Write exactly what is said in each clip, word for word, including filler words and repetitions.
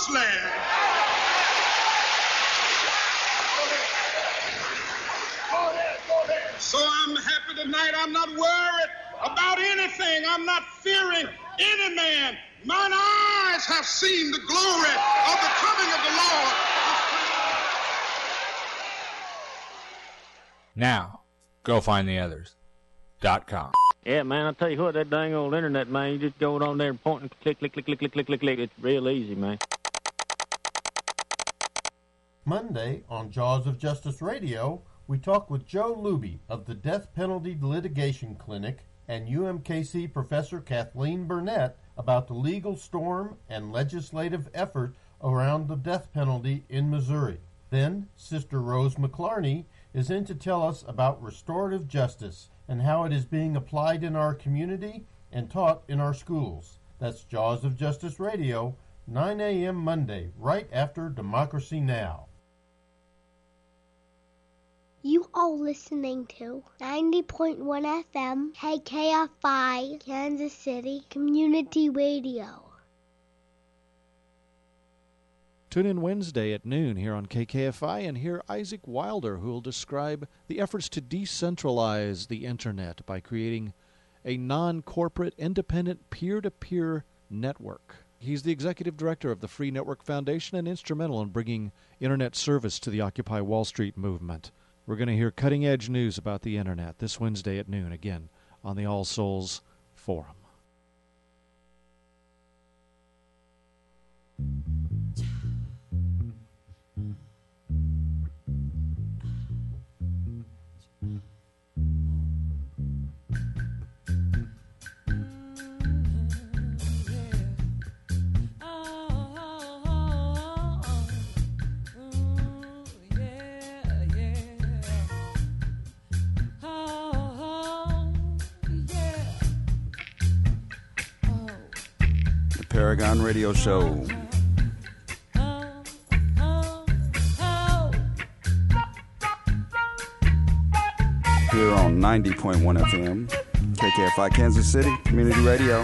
promised land. So I'm happy tonight. I'm not worried about anything. I'm not fearing any man. Mine eyes have seen the glory of the coming of the Lord. Now, go find the others. Dot com. Yeah, man, I tell you what, that dang old internet, man, you just go on there and point and click, click, click, click, click, click, click, click. It's real easy, man. Monday on Jaws of Justice Radio, we talk with Joe Luby of the Death Penalty Litigation Clinic and U M K C Professor Kathleen Burnett about the legal storm and legislative effort around the death penalty in Missouri. Then, Sister Rose McClarney is in to tell us about restorative justice and how it is being applied in our community and taught in our schools. That's Jaws of Justice Radio, nine a.m. Monday, right after Democracy Now! You are listening to ninety point one F M K K F I, Kansas City Community Radio. Tune in Wednesday at noon here on K K F I and hear Isaac Wilder, who will describe the efforts to decentralize the Internet by creating a non-corporate, independent, peer-to-peer network. He's the executive director of the Free Network Foundation and instrumental in bringing Internet service to the Occupy Wall Street movement. We're going to hear cutting-edge news about the Internet this Wednesday at noon, again, on the All Souls Forum. Paragon Radio Show. Here on ninety point one F M, K K F I Kansas City Community Radio.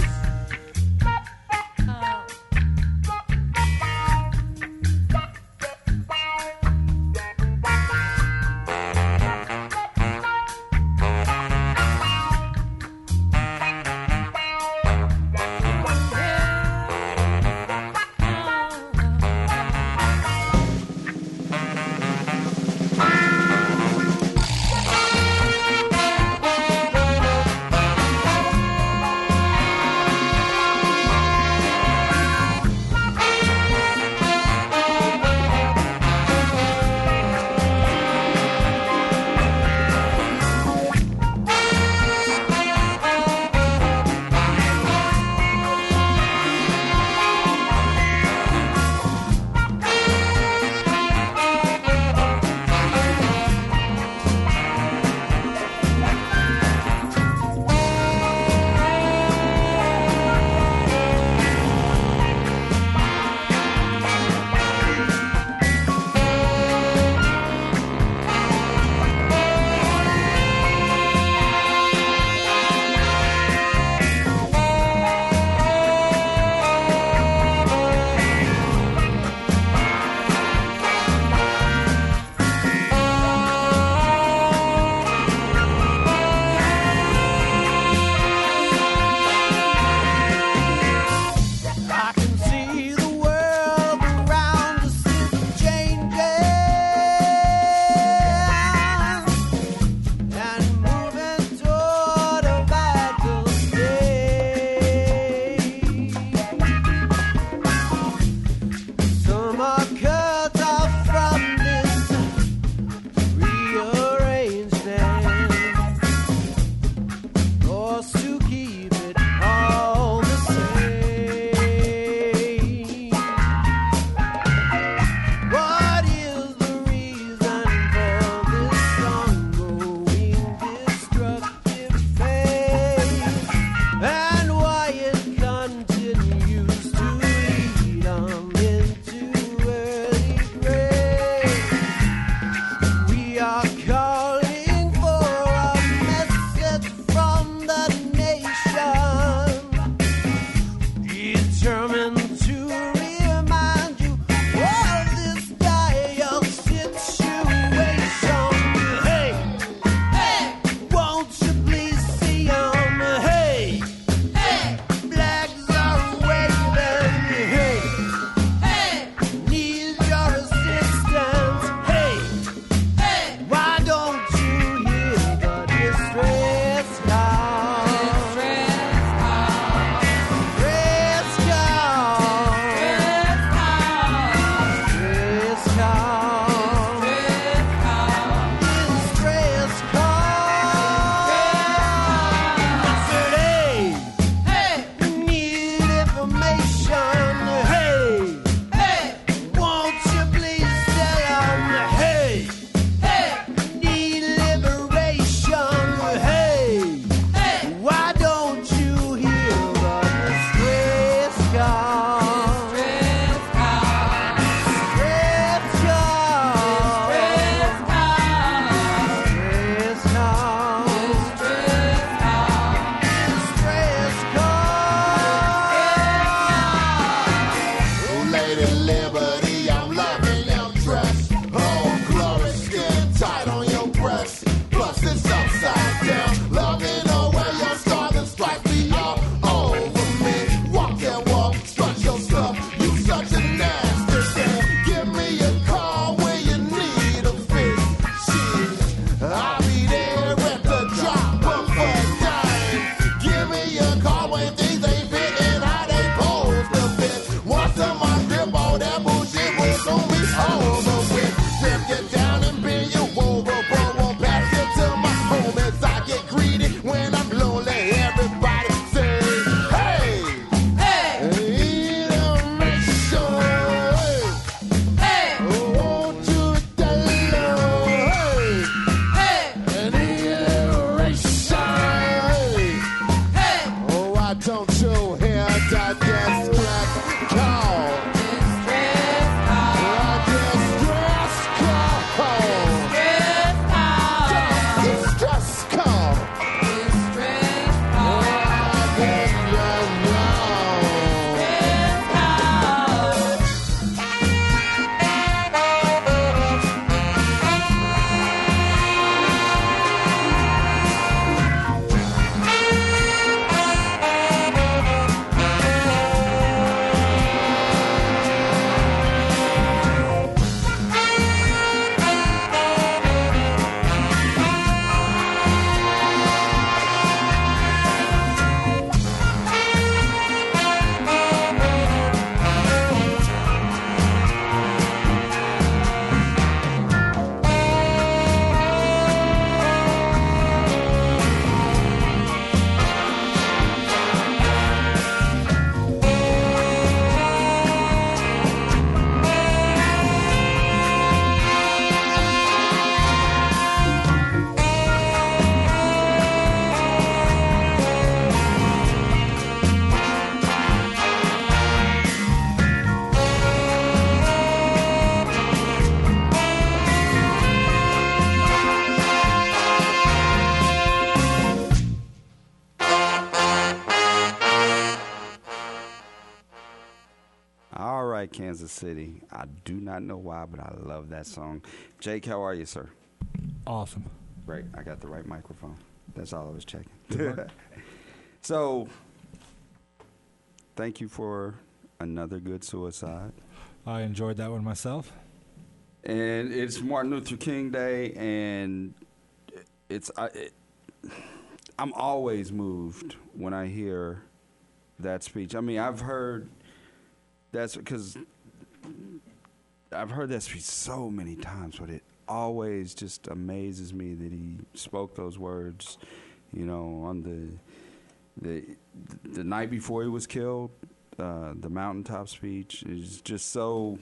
All right, Kansas City. I do not know why, but I love that song. Jake, how are you, sir? Awesome. Great. I got the right microphone. That's all I was checking. So, thank you for another good suicide. I enjoyed that one myself. And it's Martin Luther King Day, and it's I, it, I'm always moved when I hear that speech. I mean, I've heard that's because I've heard that speech so many times, but it always just amazes me that he spoke those words, you know, on the the the night before he was killed. Uh, the mountaintop speech is just so.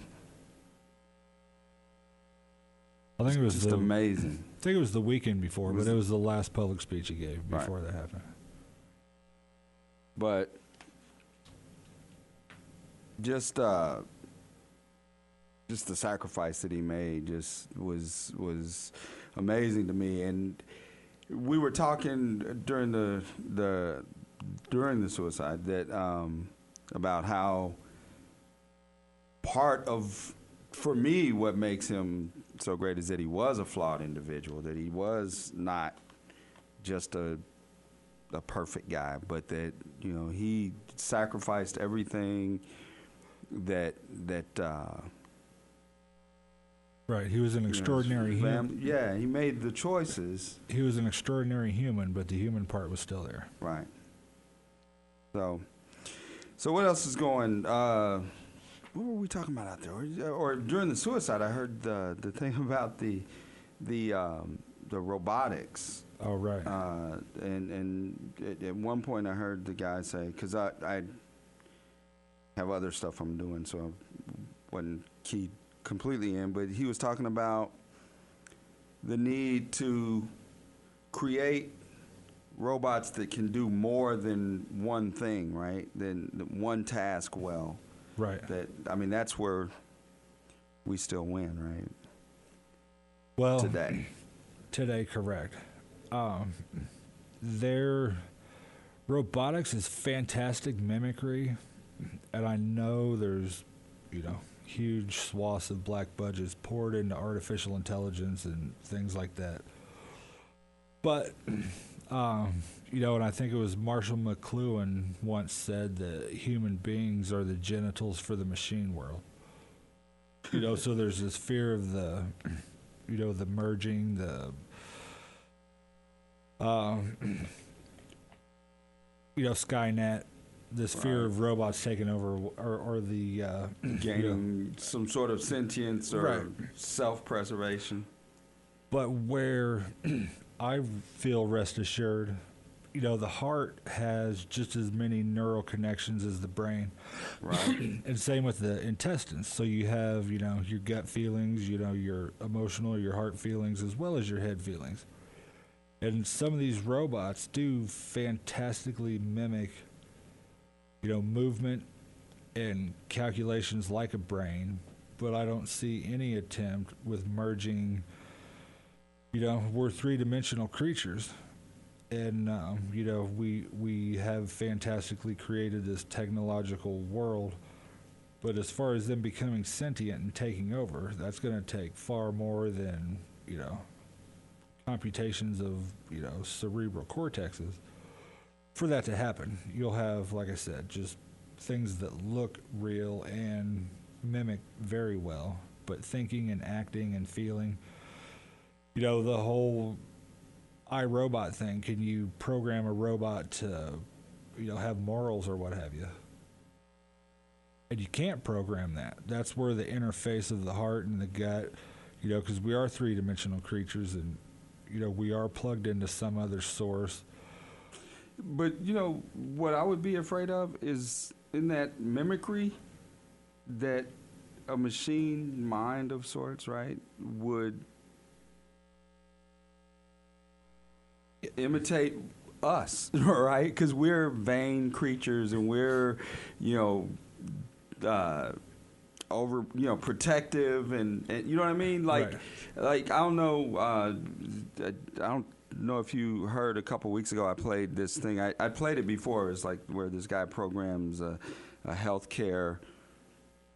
I think it was just the, amazing. I think it was the weekend before, It was- but it was the last public speech he gave before Right. that happened. But just uh, just the sacrifice that he made just was was amazing to me. And we were talking during the the during the suicide that um, about how part of, for me, what makes him so great is that he was a flawed individual, that he was not just a a perfect guy, but that, you know, he sacrificed everything that that uh, Right. He was an extraordinary you know, human. fam- yeah, he made the choices. He was an extraordinary human, but the human part was still there. Right. So, so what else is going? Uh, what were we talking about out there? Or, or during the suicide, I heard the the thing about the the um, the robotics. Oh, right. Uh, and and at, at one point, I heard the guy say, because I I have other stuff I'm doing, so I wasn't keyed completely in, but he was talking about the need to create robots that can do more than one thing, right? Than one task well. Right. That I mean, that's where we still win, right? Well, Today. Today, correct. Um, their robotics is fantastic mimicry, and I know there's, you know, huge swaths of black budgets poured into artificial intelligence and things like that. But, um, you know, and I think it was Marshall McLuhan once said that human beings are the genitals for the machine world. You know, so there's this fear of the, you know, the merging, the, um, you know, Skynet, this fear Right. of robots taking over, or, or the, uh, Gaining some sort of sentience or Right. self-preservation. but where I feel rest assured, you know, the heart has just as many neural connections as the brain. Right. And same with the intestines. So you have, you know, your gut feelings, you know, your emotional, your heart feelings, as well as your head feelings. And some of these robots do fantastically mimic, you know, movement and calculations like a brain, but I don't see any attempt with merging, you know, we're three-dimensional creatures. And, um, you know, we we have fantastically created this technological world. But as far as them becoming sentient and taking over, that's going to take far more than, you know, computations of, you know, cerebral cortexes. For that to happen, you'll have, like I said, just things that look real and mimic very well, but thinking and acting and feeling. You know, the whole iRobot thing, can you program a robot to, you know, have morals or what have you? And you can't program that. That's where the interface of the heart and the gut, you know, because we are three-dimensional creatures and, you know, we are plugged into some other source. But, you know, what I would be afraid of is in that mimicry that a machine mind of sorts, right, would imitate us, right? Because we're vain creatures and we're, you know, uh, over, you know, protective and, and you know what I mean? Like, Right. like I don't know, uh, I don't know if you heard a couple weeks ago. I played this thing. I, I played it before. It's like where this guy programs a, a healthcare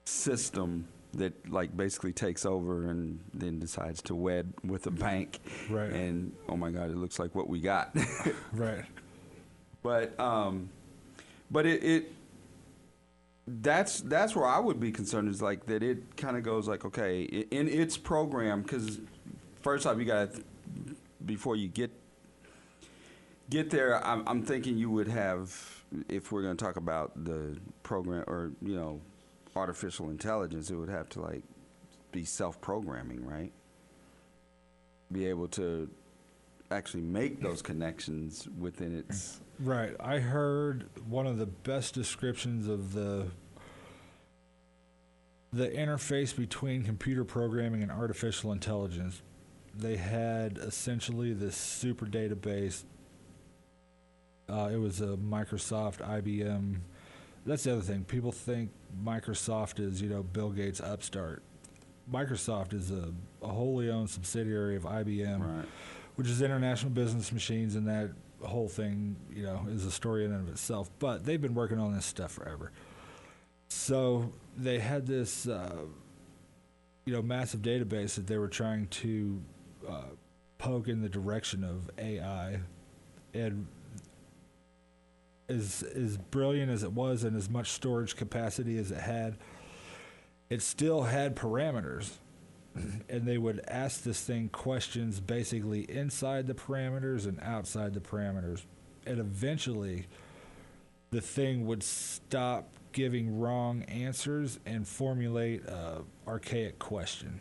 system that like basically takes over and then decides to wed with a bank. Right. And oh my God, it looks like what we got. Right. But um, but it, it that's that's where I would be concerned, is like that it kind of goes like, okay, i- in its program, because first off, you got to, before you get get there, I'm, I'm thinking you would have, if we're going to talk about the program or, you know, artificial intelligence, it would have to like be self-programming, right? Be able to actually make those connections within its. Right. I heard one of the best descriptions of the the interface between computer programming and artificial intelligence. They had essentially this super database. Uh, it was a Microsoft, I B M. That's the other thing. People think Microsoft is, you know, Bill Gates' upstart. Microsoft is a, a wholly owned subsidiary of I B M, Right. which is International Business Machines, and that whole thing, you know, is a story in and of itself. But they've been working on this stuff forever. So they had this, uh, you know, massive database that they were trying to uh, poke in the direction of A I, and as as brilliant as it was and as much storage capacity as it had, it still had parameters. And they would ask this thing questions basically inside the parameters and outside the parameters. And eventually, the thing would stop giving wrong answers and formulate a archaic question.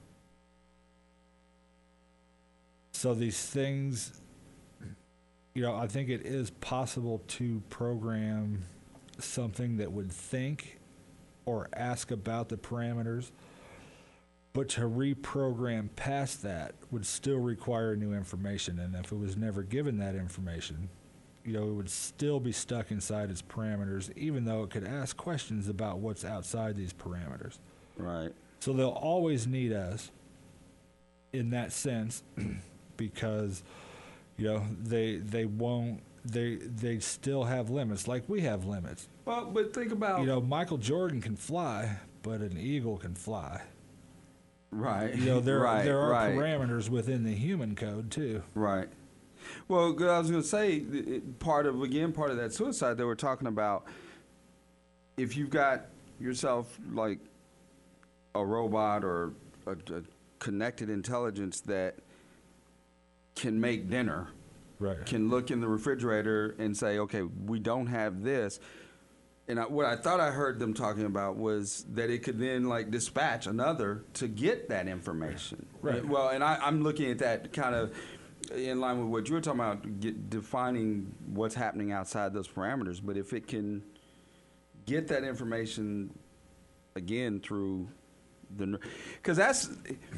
So these things, you know, I think it is possible to program something that would think or ask about the parameters, but to reprogram past that would still require new information. And if it was never given that information, you know, it would still be stuck inside its parameters, even though it could ask questions about what's outside these parameters. Right. So they'll always need us in that sense, because, you know, they they won't they they still have limits, like we have limits. Well, but think about, You know, Michael Jordan can fly, but an eagle can fly. right. You know, there right, there are right. parameters within the human code too. Right. Well, good, I was going to say, it- it- part of, again, part of that suicide, they were talking about, if you've got yourself like a robot or a, a connected intelligence that can make dinner, Right. can look in the refrigerator and say, okay, we don't have this. And I, what I thought I heard them talking about was that it could then like dispatch another to get that information. Right. Well, and I, I'm looking at that kind of in line with what you were talking about, get, defining what's happening outside those parameters. But if it can get that information again through the, because that's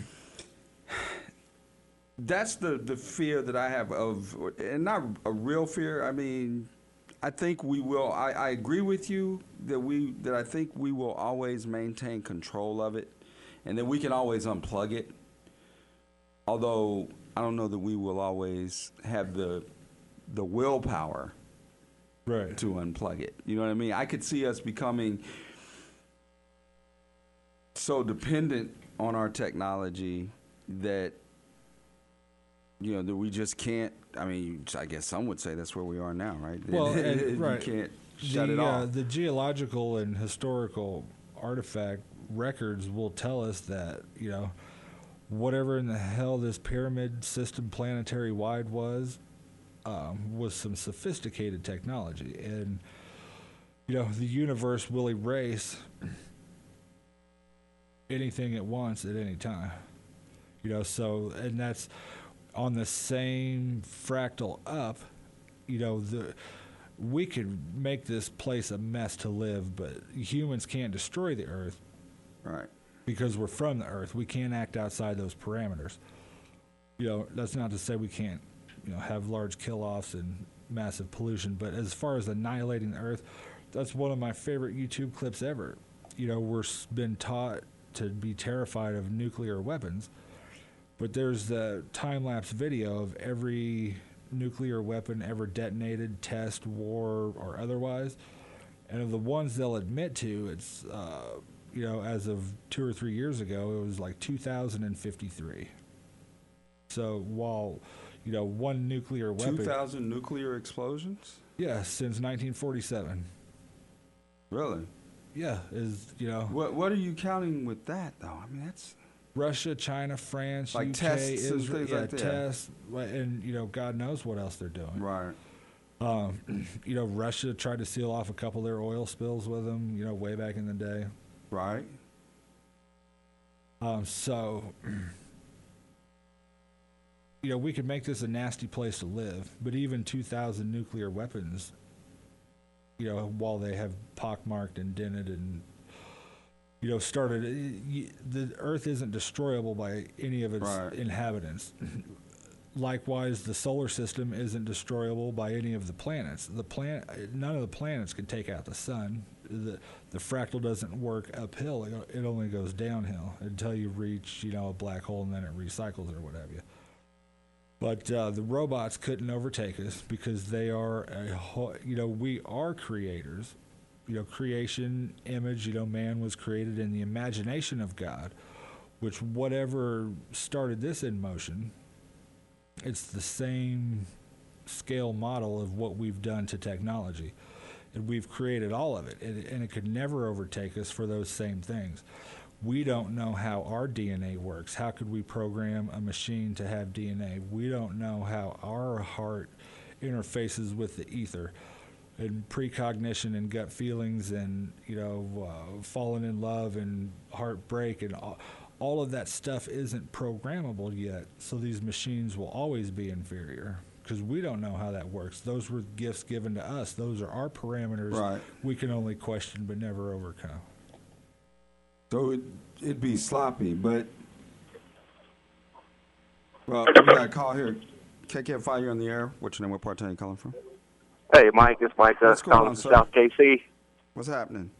that's the the fear that I have of, and not a real fear. I mean, I think we will. I, I agree with you that we that I think we will always maintain control of it, and that we can always unplug it. Although I don't know that we will always have the the willpower Right. to unplug it. You know what I mean? I could see us becoming so dependent on our technology that, you know, that we just can't. I mean, I guess some would say that's where we are now, right? Well, and- you right. can't shut the, it uh, off. the geological and historical artifact records will tell us that, you know, whatever in the hell this pyramid system planetary wide was, um, was some sophisticated technology. And, you know, the universe will erase anything it wants at any time. You know, so, and that's on the same fractal up, you know, the we could make this place a mess to live, but humans can't destroy the earth Right. because we're from the earth. We can't act outside those parameters. You know, that's not to say we can't, you know, have large kill-offs and massive pollution, but as far as annihilating the earth, that's one of my favorite YouTube clips ever. You know, we're s- been taught to be terrified of nuclear weapons, but there's the time-lapse video of every nuclear weapon ever detonated, test, war, or otherwise, and of the ones they'll admit to, it's uh, you know, as of two or three years ago, it was like two thousand fifty-three. So while, you know, one nuclear weapon. two thousand nuclear explosions? Yeah, since nineteen forty-seven. Really? Yeah, is, you know. What What are you counting with that, though? I mean, that's. Russia, China, France, like U K, tests and Israel, things yeah, like that. tests, and, you know, God knows what else they're doing. Right. Um, you know, Russia tried to seal off a couple of their oil spills with them, you know, way back in the day. Right. Um, so, you know, we could make this a nasty place to live, but even two thousand nuclear weapons, you know, while they have pockmarked and dented and, you know, started, the Earth isn't destroyable by any of its right. inhabitants. Likewise, the solar system isn't destroyable by any of the planets. The planet, none of the planets can take out the sun. The the fractal doesn't work uphill. It, it only goes downhill until you reach, you know, a black hole, and then it recycles or what have you. But uh, the robots couldn't overtake us because they are, a ho- you know, we are creators. You know, creation, image, you know, man was created in the imagination of God, which whatever started this in motion, it's the same scale model of what we've done to technology. And we've created all of it, and, and it could never overtake us for those same things. We don't know how our D N A works. How could we program a machine to have D N A? We don't know how our heart interfaces with the ether. And precognition and gut feelings and, you know, uh, falling in love and heartbreak and all, all of that stuff isn't programmable yet. So these machines will always be inferior because we don't know how that works. Those were gifts given to us. Those are our parameters. Right. We can only question but never overcome. So it, it'd be sloppy, but, well, we got a call here. K K F I, you're on the air. What's your name? What part of town are you calling from? Hey, Mike, it's Mike uh, What's going calling on, from sir? South K C. What's happening?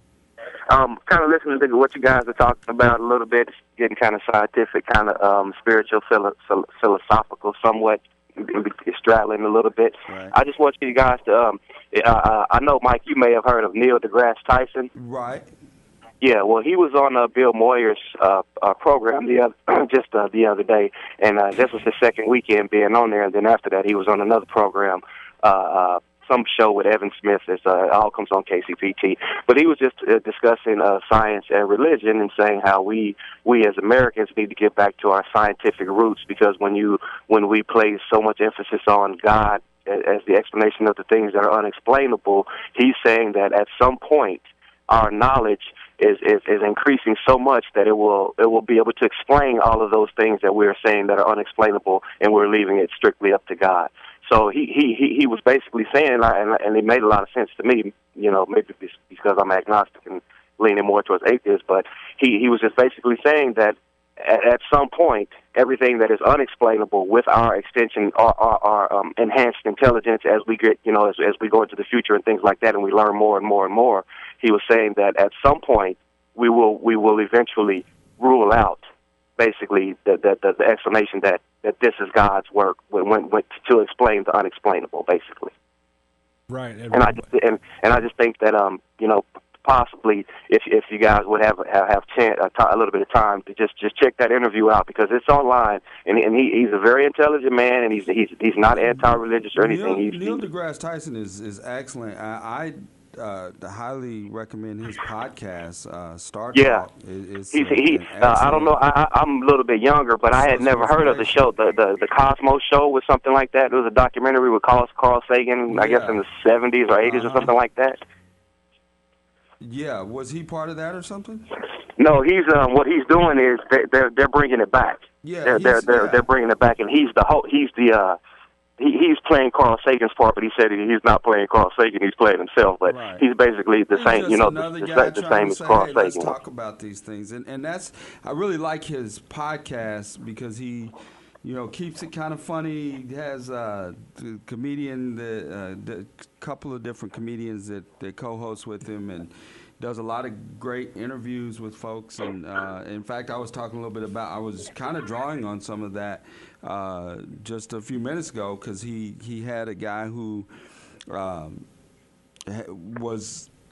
Um, kind of listening to what you guys are talking about a little bit, getting kind of scientific, kind of um, spiritual, philo- philo- philosophical, somewhat straddling a little bit. Right. I just want you guys to, um, uh, I know, Mike, you may have heard of Neil deGrasse Tyson. Right. Yeah, well, he was on uh, Bill Moyer's uh, uh, program the other, just uh, the other day, and uh, this was his second weekend being on there, and then after that he was on another program, uh, uh, some show with Evan Smith. It's, uh, it all comes on K C P T. But he was just uh, discussing uh, science and religion and saying how we we as Americans need to get back to our scientific roots, because when you when we place so much emphasis on God as the explanation of the things that are unexplainable, he's saying that at some point our knowledge is, is, is increasing so much that it will it will be able to explain all of those things that we're saying that are unexplainable, and we're leaving it strictly up to God. So he he he, he was basically saying, and, and it made a lot of sense to me, you know, maybe it's because I'm agnostic and leaning more towards atheist, but he, he was just basically saying that at, at some point, everything that is unexplainable with our extension, our, our, our um, enhanced intelligence as we get, you know, as, as we go into the future and things like that, and we learn more and more and more, he was saying that at some point we will we will eventually rule out basically the the, the, the explanation that, that this is God's work when, when, when to explain the unexplainable, basically. Right. And I just and, and I just think that um you know possibly if if you guys would have have, have chance, a, t- a little bit of time to just, just check that interview out, because it's online, and and he, he's a very intelligent man, and he's he's he's not anti-religious or anything. Neil, he's, Neil he's, deGrasse Tyson is is excellent. I, I uh, highly recommend his podcast. Uh, Star Yeah. Talk. Is, He's, uh, he, an uh, I don't know. excellent- I, I- I'm a little bit younger, but I had Source never of heard of the show. The the, the Cosmos Show was something like that. It was a documentary with Carl, Carl Sagan, I guess Yeah. in the seventies or eighties Uh-huh. or something like that. Yeah, was he part of that or something? No, he's um, what he's doing is they, they're they're bringing it back. Yeah, they're they're he's- they're, yeah. they're bringing it back, and he's the ho- he's the uh, he, he's playing Carl Sagan's part, but he said he, he's not playing Carl Sagan. He's playing himself, but Right. he's basically the He's same. just You know, another the, guy the, the trying same to as say, Carl hey, let's Sagan. talk about these things, and and that's I really like his podcast because he, you know, keeps it kind of funny. He has uh, the comedian, the, uh, the couple of different comedians that that co-host with him, and does a lot of great interviews with folks. And uh, in fact, I was talking a little bit about, I was kind of drawing on some of that uh, just a few minutes ago, because he, he had a guy who um, ha- was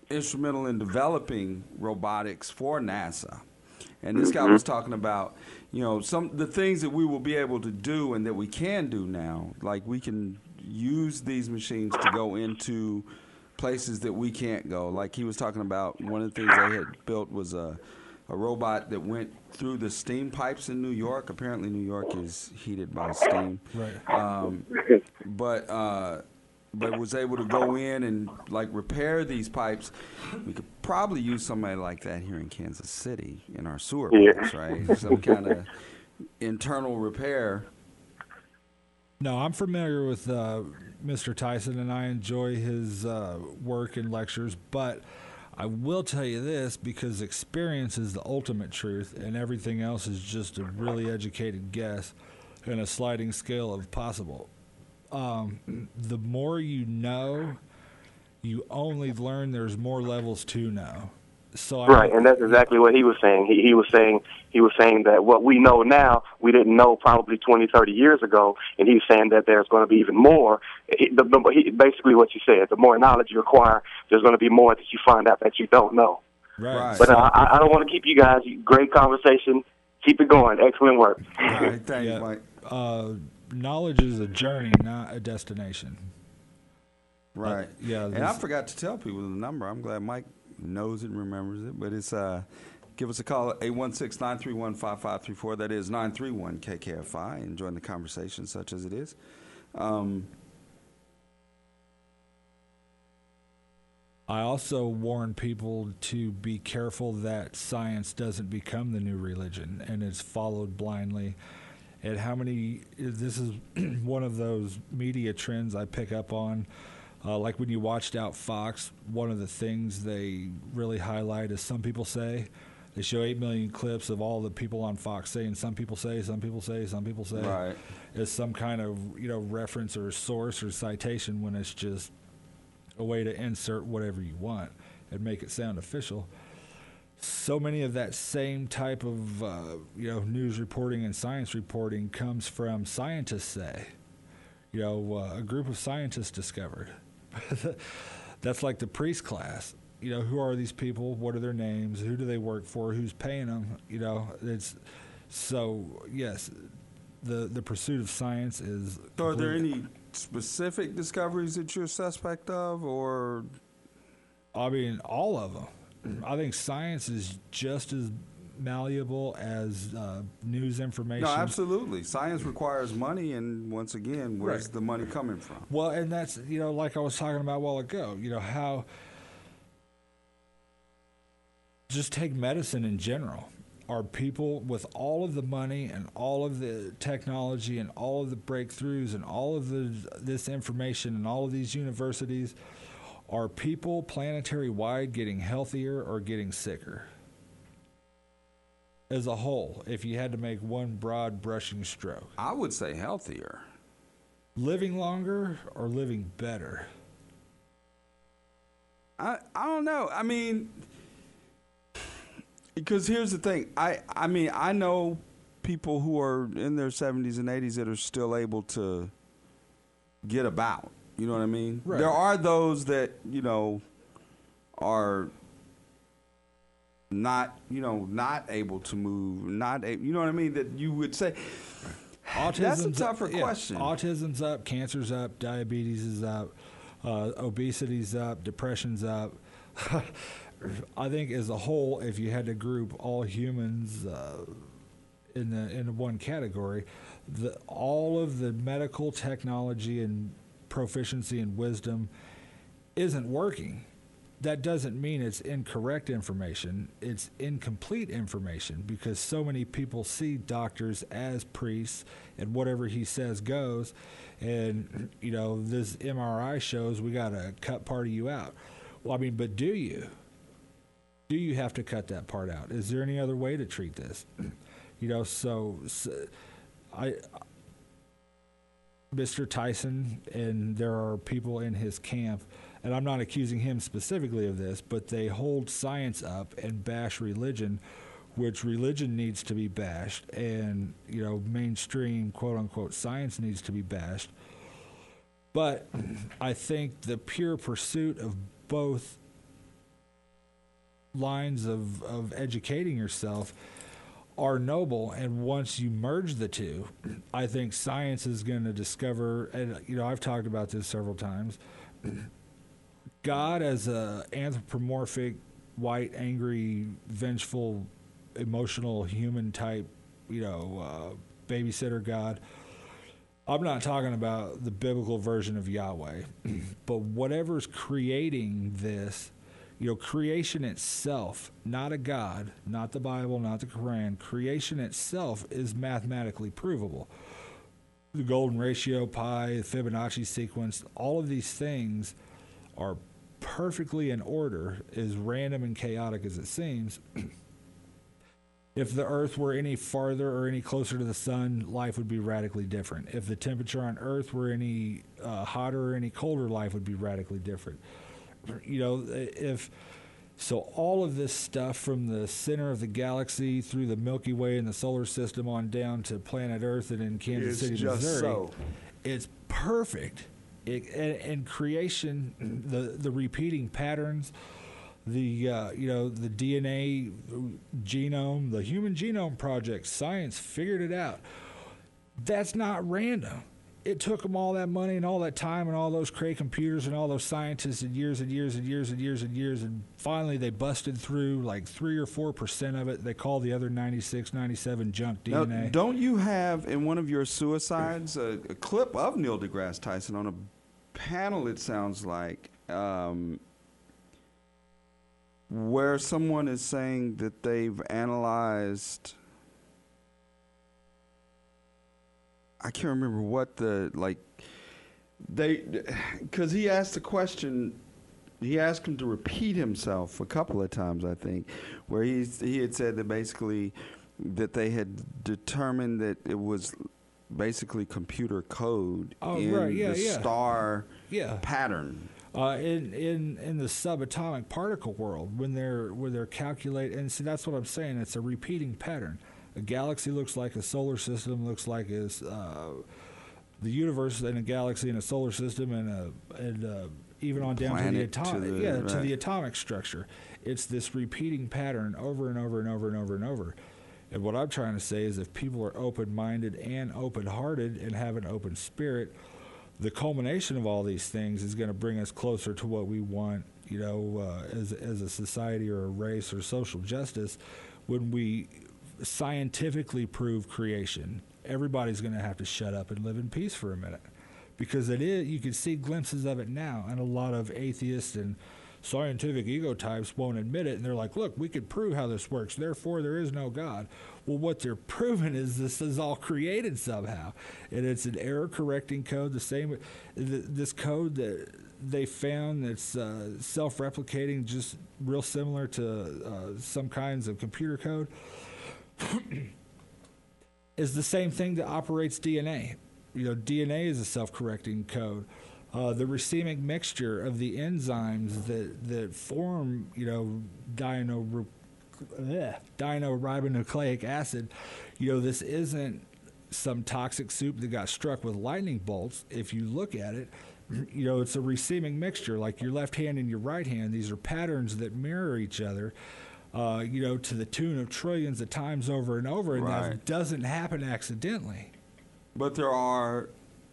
instrumental in developing robotics for NASA. And this guy was talking about, you know, some the things that we will be able to do and that we can do now. Like we can use these machines to go into places that we can't go. Like he was talking about, one of the things they had built was a, a robot that went through the steam pipes in New York. Apparently New York is heated by steam. Right. Um, but uh, but was able to go in and like repair these pipes. We could probably use somebody like that here in Kansas City in our sewer pipes, right? Some kind of internal repair. No, I'm familiar with uh, Mister Tyson, and I enjoy his uh, work and lectures, but I will tell you this, because experience is the ultimate truth, and everything else is just a really educated guess and a sliding scale of possible. Um, the more you know, you only learn there's more levels to know. So I, right, and that's exactly what he was saying. He, he was saying he was saying that what we know now, we didn't know probably twenty, thirty years ago, and he's saying that there's going to be even more. He, the, the, he, basically what you said, the more knowledge you acquire, there's going to be more that you find out that you don't know. Right. But uh, I, I don't want to keep you guys. Great conversation. Keep it going. Excellent work. All right, thank yeah, you, Mike. Uh, knowledge is a journey, not a destination. Right. Uh, yeah. And this, I forgot to tell people the number. I'm glad Mike knows it and remembers it. But it's uh, give us a call at eight one six, nine three one, five five three four. That is nine three one K K F I. Enjoying the conversation such as it is. Um, I also warn people to be careful that science doesn't become the new religion and is followed blindly. And how many, this is one of those media trends I pick up on. Uh, like when you watched out Fox, one of the things they really highlight is some people say. They show eight million clips of all the people on Fox saying some people say, some people say, some people say. Right. As some kind of, you know, reference or source or citation, when it's just a way to insert whatever you want and make it sound official. So many of that same type of, uh, you know, news reporting and science reporting comes from scientists say. You know, uh, a group of scientists discovered. That's like the priest class. You know, who are these people? What are their names? Who do they work for? Who's paying them? You know, it's so yes, the the pursuit of science is. So, are there any specific discoveries that you're suspect of, or? I mean, all of them. I think science is just as malleable as uh, news information. No, absolutely. Science requires money, and once again, where's Right. the money coming from? Well, and that's, you know, like I was talking about a while ago, you know, how just take medicine in general. Are people with all of the money and all of the technology and all of the breakthroughs and all of the this information and all of these universities, are people planetary wide getting healthier or getting sicker? As a whole, if you had to make one broad brushing stroke. I would say healthier. Living longer or living better? I I don't know. I mean, because here's the thing. I I mean, I know people who are in their seventies and eighties that are still able to get about. You know what I mean? Right. There are those that, you know, are not, you know, not able to move, not able, you know what I mean, that you would say. Autism's That's a tougher up, yeah, question. Autism's up, cancer's up, diabetes is up, uh, obesity's up, depression's up. I think as a whole, if you had to group all humans uh, in the in one category, the, all of the medical technology and proficiency and wisdom isn't working. That doesn't mean it's incorrect information. It's incomplete information, because so many people see doctors as priests and whatever he says goes. And, you know, this M R I shows we got to cut part of you out. Well, I mean, but do you? Do you have to cut that part out? Is there any other way to treat this? You know, so, so I... Mister Tyson, and there are people in his camp, and I'm not accusing him specifically of this, but they hold science up and bash religion, which religion needs to be bashed, and, you know, mainstream quote-unquote science needs to be bashed. But I think the pure pursuit of both lines of, of educating yourself are noble, and once you merge the two, I think science is going to discover, and you know, I've talked about this several times, God as a anthropomorphic, white, angry, vengeful, emotional, human type, you know, uh, babysitter God. I'm not talking about the biblical version of Yahweh, but whatever's creating this, you know, creation itself, not a God, not the Bible, not the Quran, creation itself is mathematically provable. The golden ratio, pi, the Fibonacci sequence, all of these things are perfectly in order, as random and chaotic as it seems. If the Earth were any farther or any closer to the sun, life would be radically different. If the temperature on Earth were any uh, hotter or any colder, life would be radically different. You know, if so, all of this stuff from the center of the galaxy through the Milky Way and the solar system on down to planet Earth and in Kansas It's City, just Missouri, so. it's perfect. It, and, and creation, the the repeating patterns. The uh, you know the D N A genome, the Human Genome Project, science figured it out. That's not random. It took them all that money and all that time and all those cray computers and all those scientists and years and years and years and years and years, and finally they busted through like three or four percent of it. They call the other ninety-six, ninety-seven junk D N A. Now, don't you have in one of your suicides a, a clip of Neil deGrasse Tyson on a panel? It sounds like. Um, where someone is saying that they've analyzed, I can't remember what the, like, they, because he asked the question, he asked him to repeat himself a couple of times, I think, where he, he had said that basically that they had determined that it was basically computer code Oh, in right, yeah, the yeah. star Yeah. pattern. Uh, in in in the subatomic particle world, when they're when they're calculating, and see that's what I'm saying. It's a repeating pattern. A galaxy looks like a solar system, looks like is uh, the universe and a galaxy and a solar system and a and uh, even on down to the Planet to atomic the- yeah to right. the atomic structure. It's this repeating pattern over and over and over and over and over. And what I'm trying to say is, if people are open-minded and open-hearted and have an open spirit, the culmination of all these things is going to bring us closer to what we want, you know, uh, as as a society or a race or social justice. When we scientifically prove creation, everybody's going to have to shut up and live in peace for a minute, because it is. You can see glimpses of it now, and a lot of atheists and scientific ego types won't admit it, and they're like, look, we could prove how this works, therefore there is no God. Well, what they're proving is this is all created somehow, and it's an error correcting code, the same this code that they found that's uh, self-replicating, just real similar to uh, some kinds of computer code, is the same thing that operates D N A. You know, D N A is a self-correcting code. Uh, the racemic mixture of the enzymes that, that form, you know, dino, ugh, dinorribonucleic acid, you know, this isn't some toxic soup that got struck with lightning bolts. If you look at it, you know, it's a racemic mixture, like your left hand and your right hand. These are patterns that mirror each other, uh, you know, to the tune of trillions of times over and over, and Right. that doesn't happen accidentally. But there are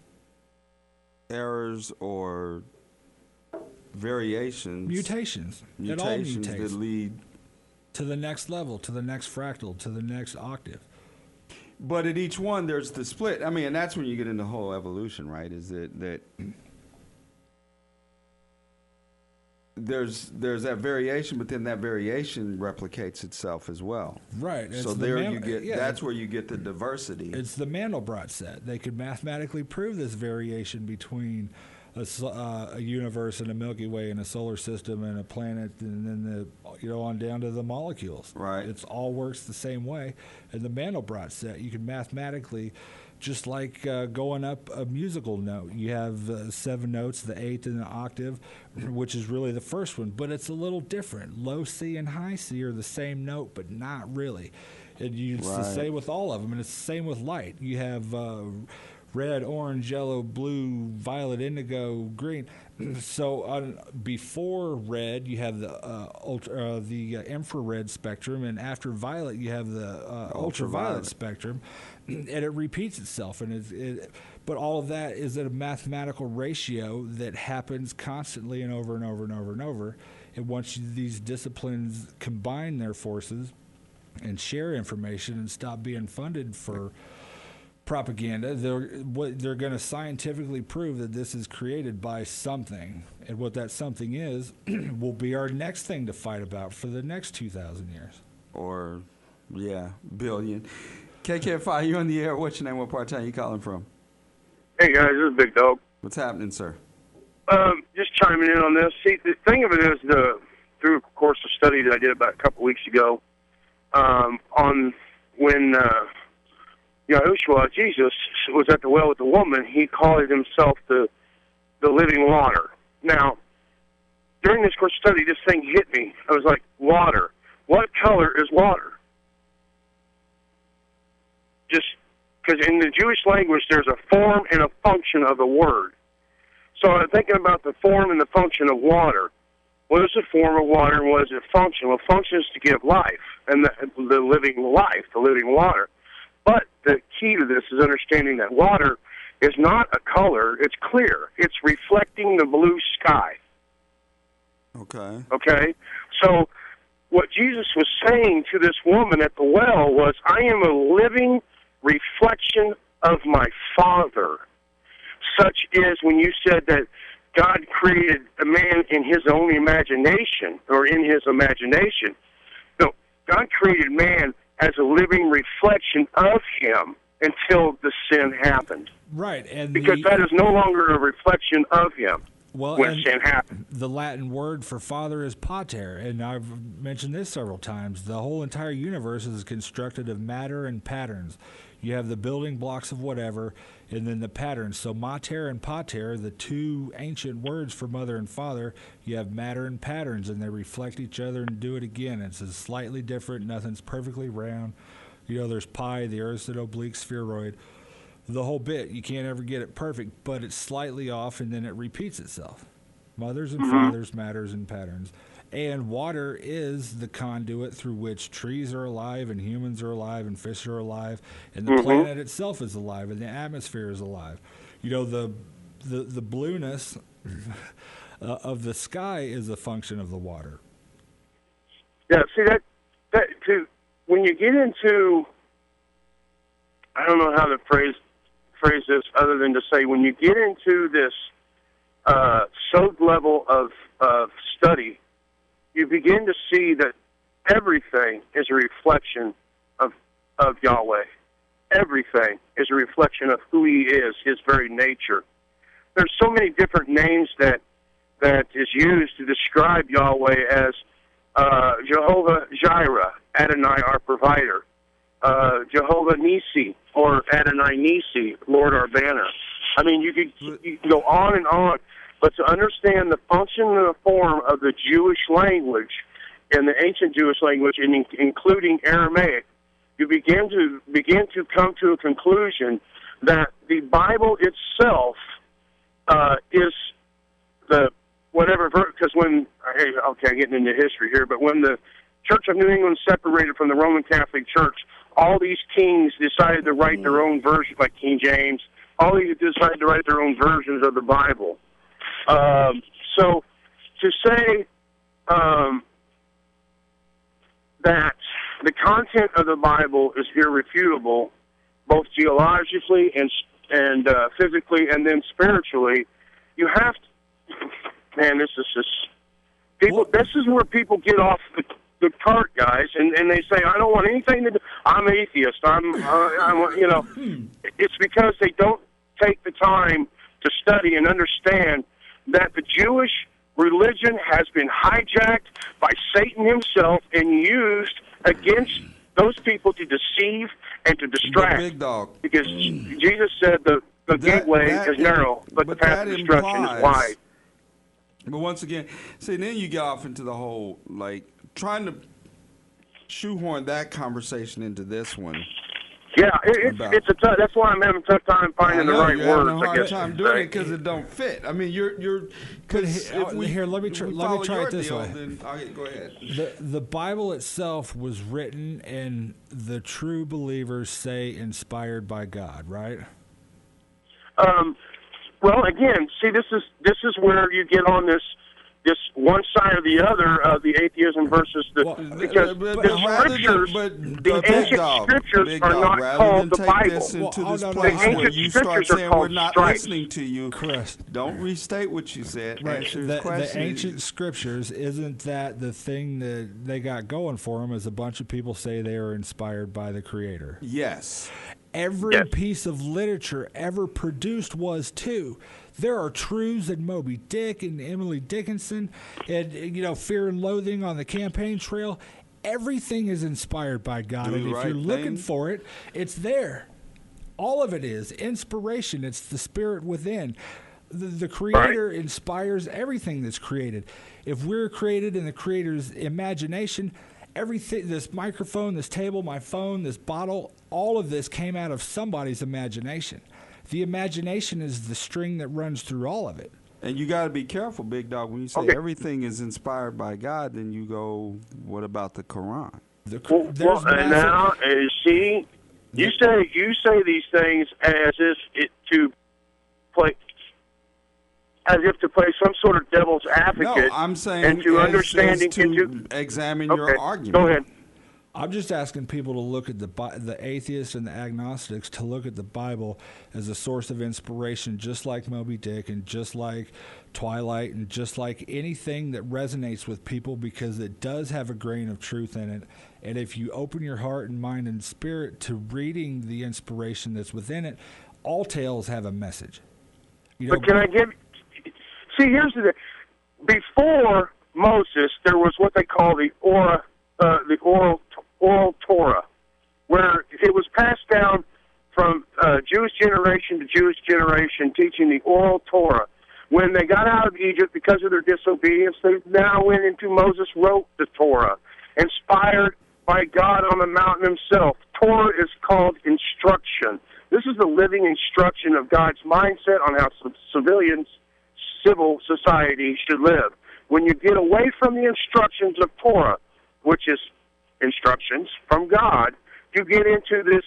errors or variations, Mutations. It all mutations mutates. that lead. To the next level, to the next fractal, to the next octave. But at each one, there's the split. I mean, and that's when you get into whole evolution, right? Is that that there's there's that variation, but then that variation replicates itself as well. Right. It's So the there man- you get. yeah, that's where you get the diversity. It's the Mandelbrot set. They could mathematically prove this variation between a, s- uh, a universe and a Milky Way and a solar system and a planet, and then the you know on down to the molecules. Right. It's all works the same way. And the Mandelbrot set, you can mathematically, just like uh, going up a musical note, you have uh, seven notes, the eighth and the octave, which is really the first one, but it's a little different. Low C and high C are the same note, but not really. And you, it's the Right. same with all of them, and it's the same with light. You have uh, red, orange, yellow, blue, violet, indigo, green. So on, before red, you have the uh, ultra, uh, the uh, infrared spectrum, and after violet, you have the uh, ultraviolet, ultraviolet spectrum, and it repeats itself. And it's, it, but all of that is at a mathematical ratio that happens constantly and over and over and over and over. And once you, these disciplines combine their forces and share information and stop being funded for propaganda, they're what they're going to scientifically prove that this is created by something, and what that something is will be our next thing to fight about for the next two thousand years, or yeah, billion. K K F I, you on the air? What's your name? What part of town you calling from? Hey guys, this is Big Dog. What's happening, sir? Um, just chiming in on this. See, the thing of it is, the through a course of study that I did about a couple weeks ago, um, on when. Uh, Yahushua, Jesus, was at the well with the woman, he called himself the the living water. Now, during this course study, this thing hit me. I was like, water. What color is water? Just because in the Jewish language, there's a form and a function of the word. So I'm thinking about the form and the function of water. What is the form of water and what is it function? Well, function is to give life, and the, the living life, the living water. But the key to this is understanding that water is not a color, it's clear. It's reflecting the blue sky. Okay. Okay? So what Jesus was saying to this woman at the well was, I am a living reflection of my Father. Such is when you said that God created a man in his own imagination, or in his imagination. No, God created man as a living reflection of him until the sin happened. Right, and because the, that is no longer a reflection of him well, when sin happened. The Latin word for father is pater, and I've mentioned this several times. The whole entire universe is constructed of matter and patterns. You have the building blocks of whatever, and then the patterns. So mater and pater, the two ancient words for mother and father, you have matter and patterns, and they reflect each other and do it again. It's a slightly different. Nothing's perfectly round. You know, there's pi, the Earth's an oblique spheroid. The whole bit, you can't ever get it perfect, but it's slightly off, and then it repeats itself. Mothers and Mm-hmm. fathers, matters and patterns. And water is the conduit through which trees are alive, and humans are alive, and fish are alive, and the Mm-hmm. planet itself is alive, and the atmosphere is alive. You know, the the, the blueness uh, of the sky is a function of the water. Yeah, see, that, that to, when you get into, I don't know how to phrase phrase this other than to say, when you get into this uh, so level of, of study, you begin to see that everything is a reflection of of Yahweh. Everything is a reflection of who He is, His very nature. There's so many different names that that is used to describe Yahweh as uh, Jehovah Jireh, Adonai our provider, uh, Jehovah Nisi, or Adonai Nisi, Lord our banner. I mean, you could, you can go on and on. But to understand the function and the form of the Jewish language and the ancient Jewish language, and including Aramaic, you begin to begin to come to a conclusion that the Bible itself uh, is the whatever. Because when okay, I'm getting into history here, but when the Church of New England separated from the Roman Catholic Church, all these kings decided to write their own version, like King James. All these decided to write their own versions of the Bible. Um, so to say um, that the content of the Bible is irrefutable, both geologically and and uh, physically, and then spiritually, you have to. Man, this is just people. This is where people get off the, the cart, guys, and, and they say, "I don't want anything to do. I'm atheist. I'm, uh, I'm, you know." It's because they don't take the time to study and understand that the Jewish religion has been hijacked by Satan himself and used against those people to deceive and to distract. The big dog. Because Jesus said the, the That- gateway that is narrow, but, but the path that of destruction implies- is wide. But once again, see, then you get off into the whole, like, trying to shoehorn that conversation into this one Yeah, it, it's about. it's a tough. That's why I'm having a tough time finding I know, the right you're words. having a I hard guess time you doing say. it because it don't fit. I mean, you're you're. But Because he- uh, here, let me tr- let me try it this way. Then, okay, go ahead. The the Bible itself was written, and the true believers say inspired by God, right? Um, well, again, see, this is this is where you get on this this one side or the other of the atheism versus the Well, because but, the but rather than- scriptures, but, the but Big ancient Dog, scriptures Big are Dog, not rather called than the take Bible. this into Well, this oh, no, no, place the where ancient you start scriptures are saying we're called not stripes. listening to you. Correct. Don't restate what you said. Answer his The, the question. ancient scriptures, isn't that the thing that they got going for them? Is a bunch of people say they are inspired by the Creator. Yes. Every Yes. piece of literature ever produced was too. There are truths in Moby Dick and Emily Dickinson, and you know, Fear and Loathing on the Campaign Trail. Everything is inspired by God, Do and the if right you're looking thing. for it, it's there. All of it is inspiration. It's the spirit within. The, the Creator inspires everything that's created. If we're created in the Creator's imagination, everything, this microphone, this table, my phone, this bottle, all of this came out of somebody's imagination. The imagination is the string that runs through all of it. And you got to be careful, Big Dog. When you say Okay. everything is inspired by God, then you go, what about the Quran? The, Well, there's well, and massive- now, uh, see, you say you say these things as if it to play, as if to play some sort of devil's No, advocate. I'm saying and to as- understanding as to into- examine Okay, your argument. go ahead. I'm just asking people to look at the Bi- the atheists and the agnostics to look at the Bible as a source of inspiration, just like Moby Dick and just like Twilight and just like anything that resonates with people, because it does have a grain of truth in it. And if you open your heart and mind and spirit to reading the inspiration that's within it, all tales have a message. You know, But can I give? See, here's the before Moses, there was what they call the Ora, uh, the oral oral Torah, where it was passed down from uh, Jewish generation to Jewish generation, teaching the oral Torah. When they got out of Egypt because of their disobedience, they now went into Moses wrote the Torah, inspired by God on the mountain himself. Torah is called instruction. This is the living instruction of God's mindset on how c- civilians, civil society should live. When you get away from the instructions of Torah, which is instructions from God, you get into this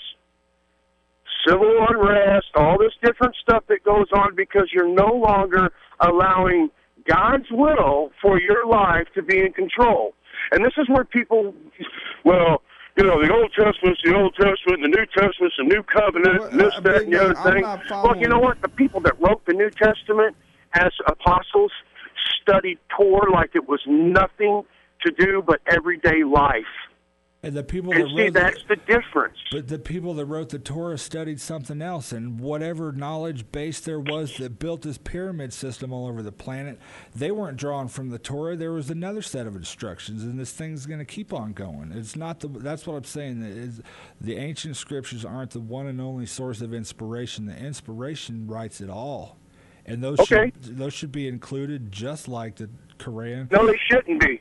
civil unrest, all this different stuff that goes on because you're no longer allowing God's will for your life to be in control. And this is where people, well, you know, the Old Testament's the Old Testament, the New Testament's the New Covenant, and this, Uh, that, and the other I'm thing. not Well, you know following. what? The people that wrote the New Testament as apostles studied Torah like it was nothing to do but everyday life. and the people And that see, wrote the- that's the difference. But the people that wrote the Torah studied something else, and whatever knowledge base there was that built this pyramid system all over the planet, they weren't drawn from the Torah. There was another set of instructions, and this thing's going to keep on going. It's not the. That's what I'm saying. Is the ancient scriptures aren't the one and only source of inspiration. The inspiration writes it all, and those Okay. should those should be included just like the Quran. No, they shouldn't be.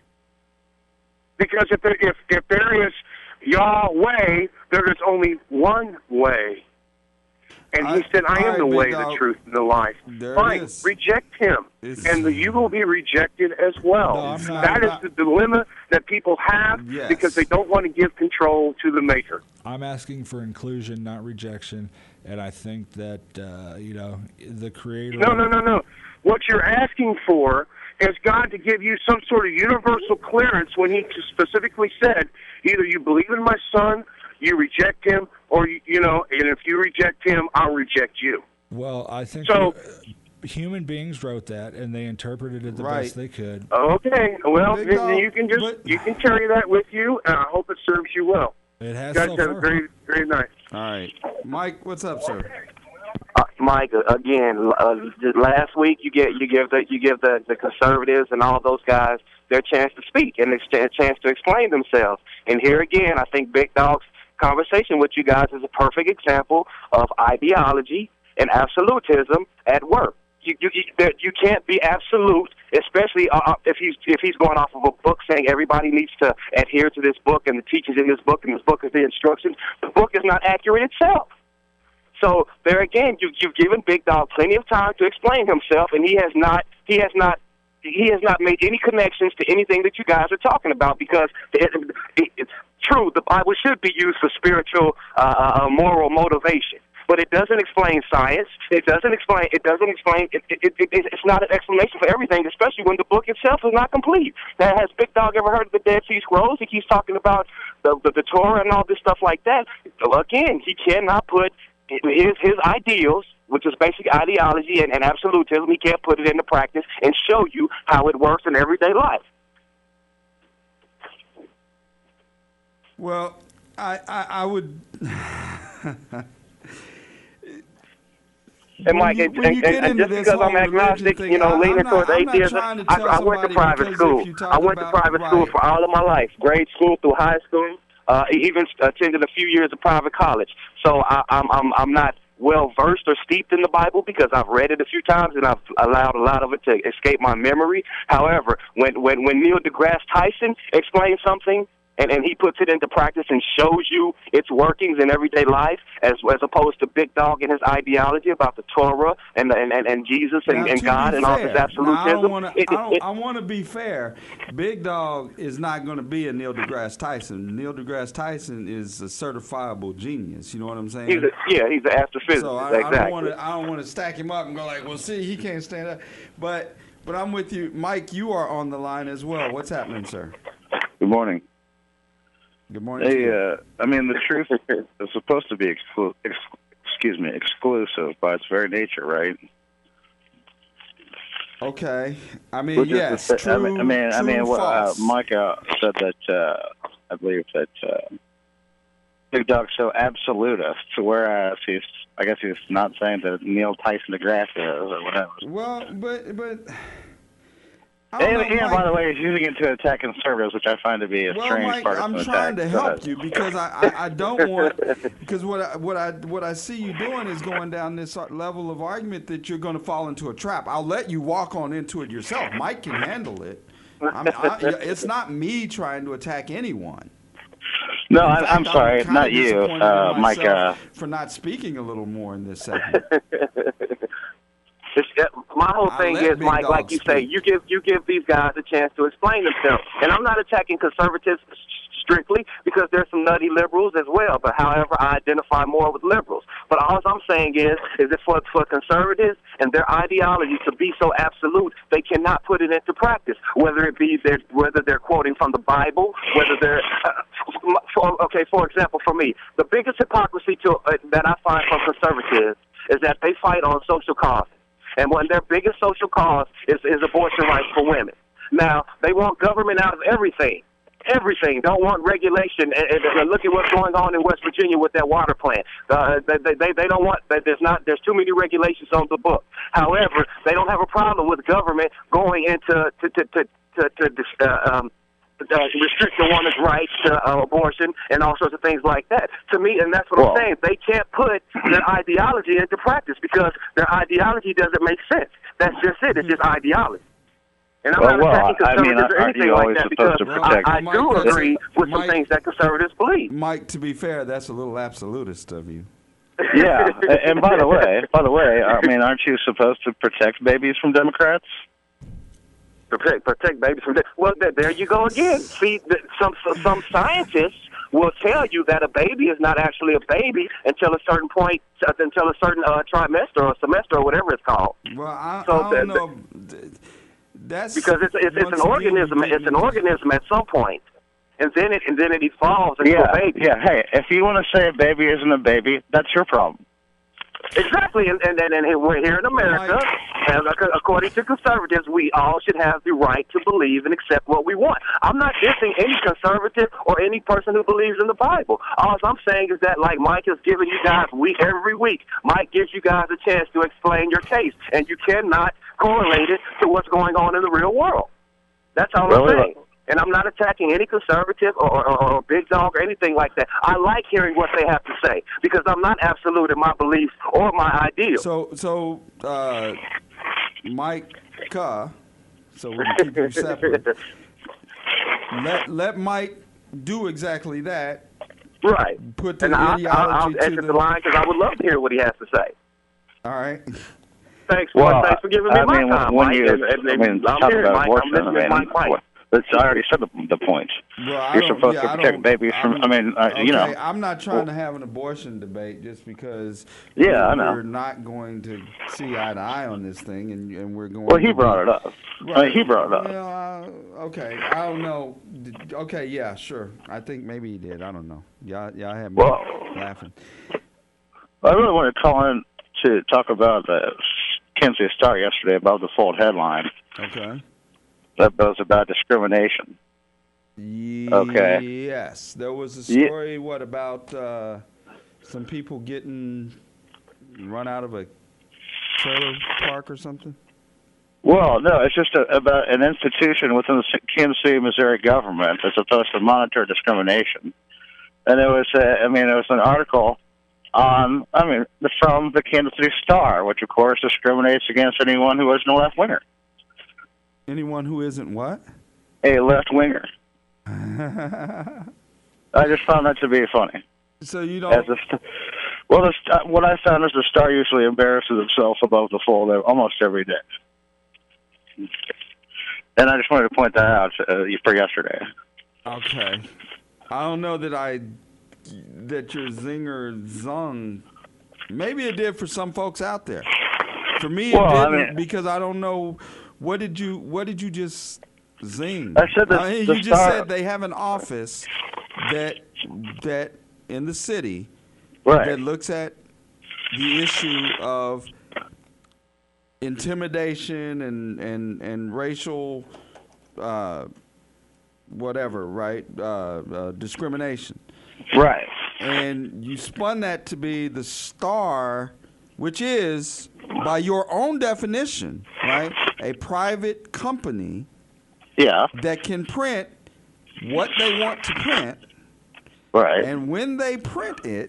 Because if there, if if there is Yahweh, there is only one way. And he I- said, I all am right, the Big way, the Dog. truth, and the life. There it Fine, is. reject him. It's- And the, you will be rejected as well. No, I'm not- that I'm is not- the dilemma that people have Yes. because they don't want to give control to the Maker. I'm asking for inclusion, not rejection, and I think that uh, you know the Creator. No, no, no, no. What you're asking for is God to give you some sort of universal clearance when he specifically said, either you believe in my son, you reject him, or, you, you know, and if you reject him, I'll reject you. Well, I think So- uh, human beings wrote that, and they interpreted it the Right. best they could. Okay, well, Big then dog, you can just, but- you can carry that with you, and I hope it serves you well. It has You guys so have far. a great, great night. All right. Mike, what's up, sir? Uh, Mike, uh, again, uh, just last week you get you give the you give the, the conservatives and all those guys their chance to speak and their chance to explain themselves. And here again, I think Big Dog's conversation with you guys is a perfect example of ideology and absolutism at work. you you you, there, you can't be absolute, especially uh, if he's if he's going off of a book saying everybody needs to adhere to this book and the teachings in this book and this book is the instructions. The book is not accurate itself. So there again, you, you've given Big Dog plenty of time to explain himself, and he has not. He has not. He has not made any connections to anything that you guys are talking about, because it, it, it's true. The Bible should be used for spiritual, uh, uh, moral motivation, but it doesn't explain science. It doesn't explain. It doesn't explain. It, it, it, it, it's not an explanation for everything, especially when the book itself is not complete. Now, has Big Dog ever heard of the Dead Sea Scrolls? He keeps talking about the the, the Torah and all this stuff like that. Again, he cannot put his his ideals, which is basic ideology and, and absolutism, he can't put it into practice and show you how it works in everyday life. Well, I I, I would. And Mike, and, and, and just because I'm agnostic, you know, leaning towards atheism, I, I went to private school. I went to private right. school for all of my life, grade school through high school. Uh, even attended a few years of private college. So I, I'm I'm I'm not well versed or steeped in the Bible because I've read it a few times and I've allowed a lot of it to escape my memory. However, when when when Neil deGrasse Tyson explains something, and, and he puts it into practice and shows you its workings in everyday life, as as opposed to Big Dog and his ideology about the Torah and and, and, and Jesus and, and God and all this absolutism. I want to be fair. Big Dog is not going to be a Neil deGrasse Tyson. Neil deGrasse Tyson is a certifiable genius. You know what I'm saying? He's a, yeah, he's an astrophysicist. So I, exactly. I don't want to. I don't want to stack him up and go like, well, see, he can't stand up. But but I'm with you, Mike. You are on the line as well. What's happening, sir? Good morning. Good morning. Hey, uh, I mean, the truth is supposed to be exclu- ex- excuse me, exclusive by its very nature, right? Okay. I mean, Which yes. The, true, I mean, I mean, true, I mean what, uh, false. Mike uh, said that. Uh, I believe that uh, Big Dog's so absolutist, whereas he's, I guess he's not saying that Neil Tyson deGrasse is or whatever. Well, but but. And, know, and Mike, by the way, he's using it to attack conservatives, which I find to be a well, strange Mike, part of I'm an trying attack. to help you because I, I, I don't want because what I, what I what I see you doing is going down this level of argument that you're going to fall into a trap. I'll let you walk on into it yourself. Mike can handle it. I mean, I, it's not me trying to attack anyone. No, In I, fact, I'm sorry, kinda not you, disappointed in uh, Mike. myself Uh, for not speaking a little more in this segment. It's, uh, my whole I thing let is, Big Mike, Dog like you say, speak. you give you give these guys a chance to explain themselves. And I'm not attacking conservatives strictly because there's some nutty liberals as well. But however, I identify more with liberals. But all I'm saying is, is that for for conservatives and their ideology to be so absolute, they cannot put it into practice. Whether it be their, whether they're quoting from the Bible, whether they're uh, for, okay. For example, for me, the biggest hypocrisy to uh, that I find from conservatives is that they fight on social causes. And one of their biggest social cause is, is abortion rights for women. Now, they want government out of everything. Everything. Don't want regulation. And, and, and look at what's going on in West Virginia with that water plant. Uh, they, they, they don't want, there's not, there's too many regulations on the book. However, they don't have a problem with government going into, to, to, to, to, to uh, um, Uh, restrict the woman's rights to uh, abortion and all sorts of things like that. To me, and that's what Well, I'm saying, they can't put their ideology into practice because their ideology doesn't make sense. That's just it. It's just ideology. And I'm Well, not well, attacking I mean, conservatives or aren't anything you like always that because supposed to I, protect- I Mike, do that's- agree with Mike- some things that conservatives believe. Mike, to be fair, that's a little absolutist of you. yeah, and by the way, by the way, I mean, aren't you supposed to protect babies from Democrats? Protect, protect babies from. Well, there, there you go again. See, the, some some scientists will tell you that a baby is not actually a baby until a certain point, until a certain uh, trimester or semester or whatever it's called. Well, I, So I the- don't know. That's Because it's it's, it's once an again, organism. you're It's an getting- organism at some point, and then it and then it evolves into Yeah, a baby. yeah. Hey, if you want to say a baby isn't a baby, that's your problem. Exactly, and and and, and we're here in America, and according to conservatives, we all should have the right to believe and accept what we want. I'm not dissing any conservative or any person who believes in the Bible. All I'm saying is that, like Mike has given you guys week every week, Mike gives you guys a chance to explain your case, and you cannot correlate it to what's going on in the real world. That's all Really? I'm saying. And I'm not attacking any conservative or, or, or big dog or anything like that. I like hearing what they have to say because I'm not absolute in my beliefs or my ideals. So, so uh, Mike Cuh, so we can keep them separate. let let Mike do exactly that. Right. Put the and I, ideology I, I'll to exit the, the line because I would love to hear what he has to say. All right. Thanks, Well, well, thanks for giving me I my mean, time, when Mike. you, and, and, I mean, I'm talk here, about Mike. abortion, I'm listening I to Mike. mean, Mike. what, that's, I already said the, the point. Well, I You're don't- supposed yeah, to I protect don't- babies from, I'm- I mean, uh, okay, you know. I'm not trying to have an abortion debate just because Yeah, we're, I know. we're not going to see eye to eye on this thing, and, and we're going Well, he to brought be- it up. Right. I mean, he brought it up. Well, uh, okay, I don't know. Did- Okay, yeah, sure. I think maybe he did. I don't know. Y'all, y'all had me Well- laughing. I really want to call in to talk about the Kansas Star yesterday above the fold headline. Okay. That was about discrimination. Okay. Yes, there was a Ye- story. What about uh, some people getting run out of a trailer park or something? Well, no, it's just a, about an institution within the Kansas City, Missouri government that's supposed to monitor discrimination. And it was, uh, I mean, it was an article on, I mean, from the Kansas City Star, which of course discriminates against anyone who isn't a left winger. Anyone who isn't what? A left winger. I just found that to be funny. So you don't. As a st- well, the st- what I found is the Star usually embarrasses itself above the fold almost every day. And I just wanted to point that out uh, for yesterday. Okay. I don't know that I that your zinger zung. Maybe it did for some folks out there. For me, it Well, I didn't mean- because I don't know. What did you What did you just zing? I said that I mean, the you just Star- said they have an office that that in the city Right. that looks at the issue of intimidation and and and racial uh, whatever, right? Uh, uh, discrimination. Right. And you spun that to be the Star, which is, by your own definition, right, a private company Yeah. that can print what they want to print. Right. And when they print it,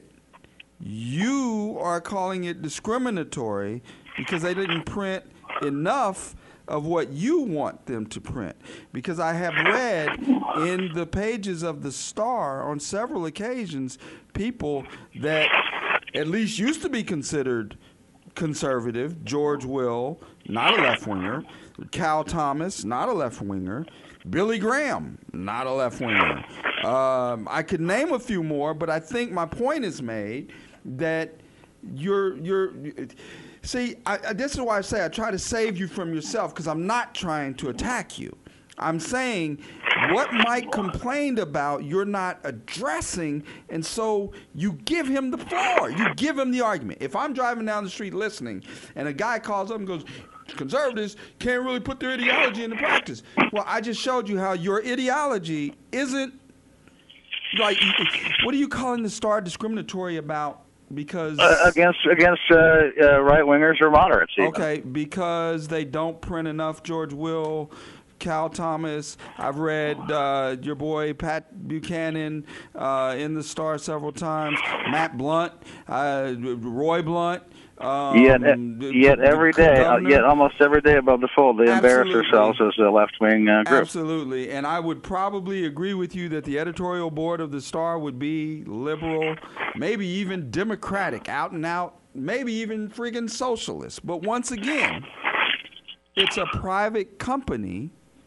you are calling it discriminatory because they didn't print enough of what you want them to print. Because I have read in the pages of the Star on several occasions people that at least used to be considered conservative, George Will, not a left-winger, Cal Thomas, not a left-winger, Billy Graham, not a left-winger. Um, I could name a few more, but I think my point is made that you're you're. See, I, I, this is why I say I try to save you from yourself because I'm not trying to attack you. I'm saying what Mike complained about, you're not addressing, and so you give him the floor. You give him the argument. If I'm driving down the street listening, and a guy calls up and goes, conservatives can't really put their ideology into practice. Well, I just showed you how your ideology isn't, like, what are you calling the Star discriminatory about? Because Uh, against against uh, uh, right wingers or moderates. Even. Okay, because they don't print enough George Will, Cal Thomas. I've read uh, your boy Pat Buchanan uh, in the Star several times. Matt Blunt, uh, Roy Blunt. Um, Yet, the- yet the every day, uh, governor. yet almost every day above the fold, they embarrass Absolutely. themselves as a left-wing uh, group. Absolutely, and I would probably agree with you that the editorial board of the Star would be liberal, maybe even Democratic, out and out, maybe even friggin' socialist. But once again, it's a private company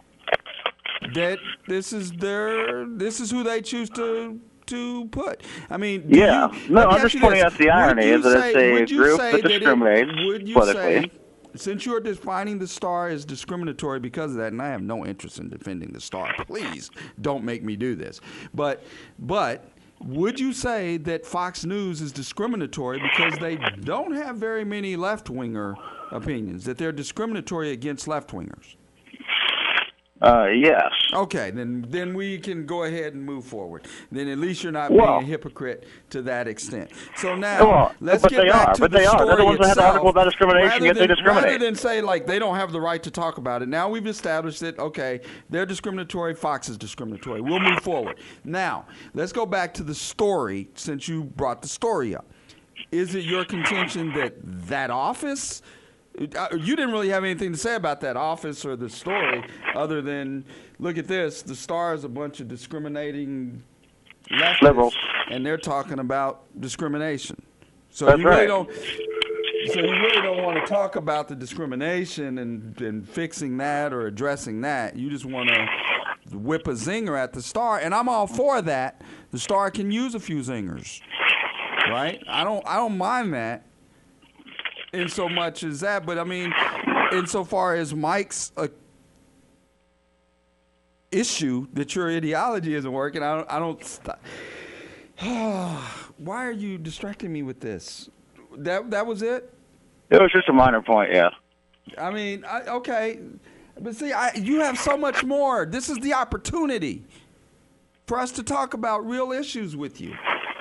that this is their, this is who they choose to to put. I mean, do Yeah. you, No, let me I'm ask just you pointing this. out the Would irony you is that say- it's a would you group say that that it- discriminates Would you politically. say, since you're defining the Star as discriminatory because of that, and I have no interest in defending the Star, please don't make me do this. But, but would you say that Fox News is discriminatory because they don't have very many left-winger opinions, that they're discriminatory against left-wingers? Uh, yes. Okay, then then we can go ahead and move forward. Then at least you're not Well- being a hypocrite to that extent. So now Well, let's but get they back are, to but the they are. story They're the ones that had the itself. article about discrimination, Rather yet they than- discriminate. Rather than say like they don't have the right to talk about it. Now we've established that okay, they're discriminatory. Fox is discriminatory. We'll move forward. Now let's go back to the story since you brought the story up. Is it your contention that that office You didn't really have anything to say about that office or the story other than, look at this, the Star is a bunch of discriminating leftists, liberals, and they're talking about discrimination. So That's you really right. don't. So you really don't want to talk about the discrimination and, and fixing that or addressing that. You just want to whip a zinger at the Star, and I'm all for that. The Star can use a few zingers, right? I don't. I don't mind that. In so much as that, but I mean, insofar as Mike's uh, issue that your ideology isn't working, I don't. I don't st- Why are you distracting me with this? That that was it. It was just a minor point, yeah. I mean, I, okay, but see, I, you have so much more. This is the opportunity for us to talk about real issues with you.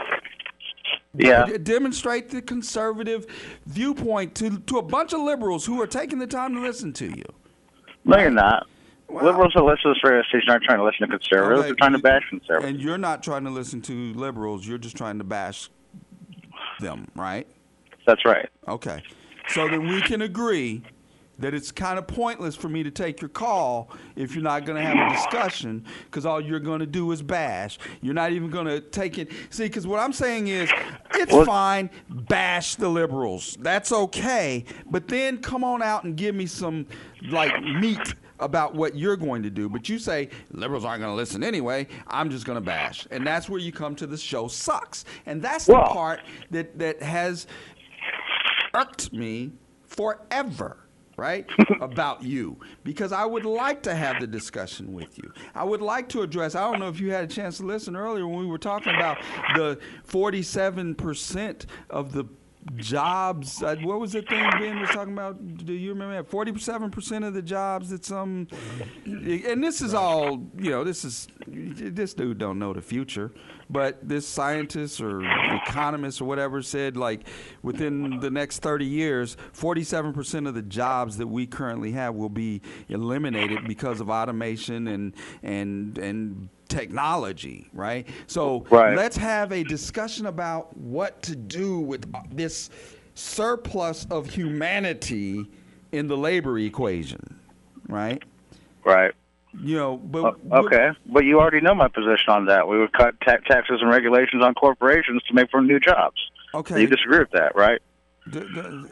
Yeah. D- demonstrate the conservative viewpoint to to a bunch of liberals who are taking the time to listen to you. No, you're not. Wow. Liberals that listen to this radio station aren't trying to listen to conservatives. Okay, They're trying to you- bash conservatives. And you're not trying to listen to liberals. You're just trying to bash them, right? That's right. Okay. So then we can agree that it's kind of pointless for me to take your call if you're not going to have a discussion, because all you're going to do is bash. You're not even going to take it. See, because what I'm saying is it's What? fine, bash the liberals. That's okay. But then come on out and give me some, like, meat about what you're going to do. But you say liberals aren't going to listen anyway. I'm just going to bash. And that's where you come to the show sucks. And that's the Well. part that, that has irked me forever. Right? About you. Because I would like to have the discussion with you. I would like to address, I don't know if you had a chance to listen earlier when we were talking about the forty-seven percent of the jobs. Uh, what was the thing Ben was talking about? Do you remember that? forty-seven percent of the jobs that some, and this is all, you know, this is, this dude don't know the future. But this scientist or economist or whatever said, like, within the next thirty years, forty-seven percent of the jobs that we currently have will be eliminated because of automation and and and technology, right? So Right. let's have a discussion about what to do with this surplus of humanity in the labor equation, right? Right. You know, but Uh, okay, but you already know my position on that. We would cut ta- taxes and regulations on corporations to make for new jobs. Okay. You disagree with that, right? D- d-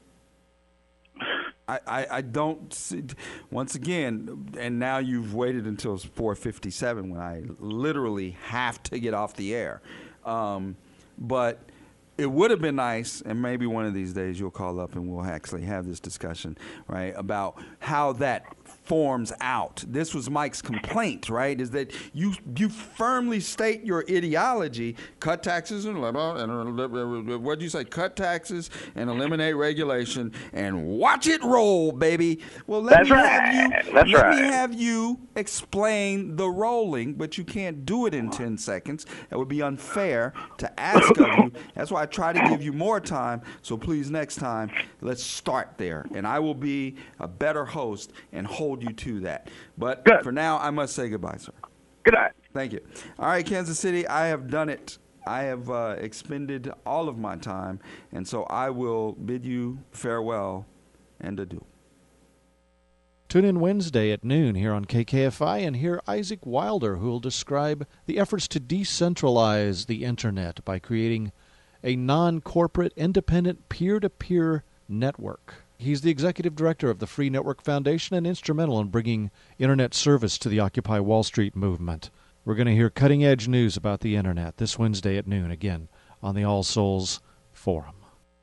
I, I, I don't see, once again, and now you've waited until four fifty-seven when I literally have to get off the air. Um, but it would have been nice, and maybe one of these days you'll call up and we'll actually have this discussion, right, about how that forms out. This was Mike's complaint, right, is that you you firmly state your ideology, cut taxes and, and what did you say, cut taxes and eliminate regulation and watch it roll, baby. Well, let That's me right. have you That's let right. me have you explain the rolling, but you can't do it in ten seconds. That would be unfair to ask of you. That's why I try to give you more time. So please, next time, let's start there, and I will be a better host and hold you to that. But Good. for now, I must say goodbye, sir. Good night. Thank you. All right, Kansas City, I have done it. I have uh, expended all of my time, and so I will bid you farewell and adieu. Tune in Wednesday at noon here on K K F I and hear Isaac Wilder, who will describe the efforts to decentralize the Internet by creating a non-corporate, independent, peer-to-peer network. He's the executive director of the Free Network Foundation and instrumental in bringing Internet service to the Occupy Wall Street movement. We're going to hear cutting-edge news about the Internet this Wednesday at noon, again, on the All Souls Forum.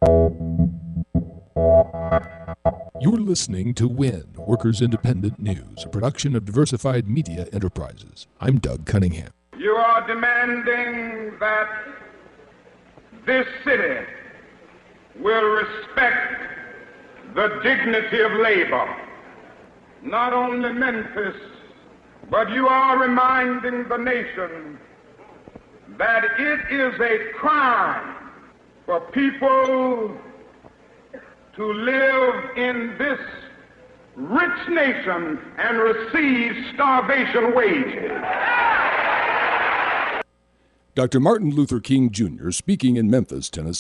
You're listening to WIN, Workers Independent News, a production of Diversified Media Enterprises. I'm Doug Cunningham. You are demanding that this city will respect the dignity of labor. Not only Memphis, but you are reminding the nation that it is a crime for people to live in this rich nation and receive starvation wages. Doctor Martin Luther King Junior speaking in Memphis, Tennessee.